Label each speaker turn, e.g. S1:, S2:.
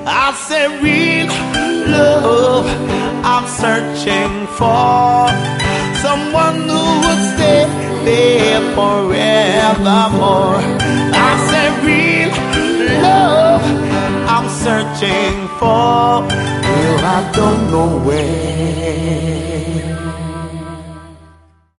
S1: I said real love I'm searching for, someone who would stay there forevermore. I said real love I'm searching for, well I don't know where.